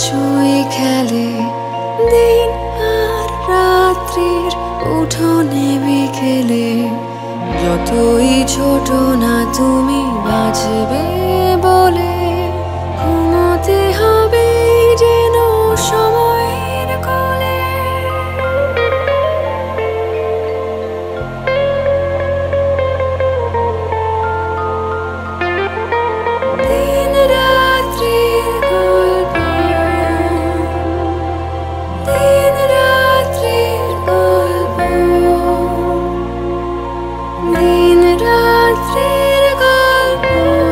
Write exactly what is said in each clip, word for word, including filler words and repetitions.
ছুঁই খেলে দিন আর রাত্রির উঠোনে বিকেলে। যতই ছোট না তুমি বাঁচবে বলে ঘুমোতে হবে যেন সময়ের কোলে। দিন রাত্রির গল্প, দিন রাত্রির গল্প, দিন রাত্রির গল্প।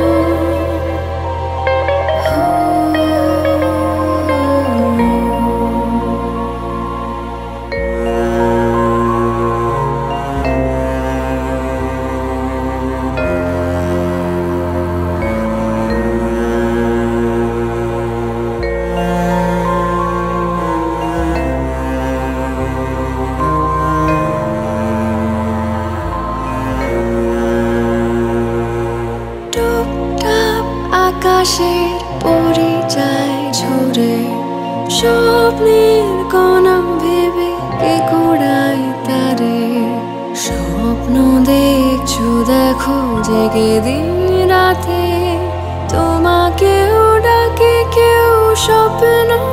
টুপটাপ আকাশের পরিচয় ঝরে স্বপ্নের কণা ভেবে কে কোড়াই তারে। স্বপ্ন দেখছো দেখো জেগে দিন রাতে, তোমাকেও ডাকে কেউ স্বপ্ন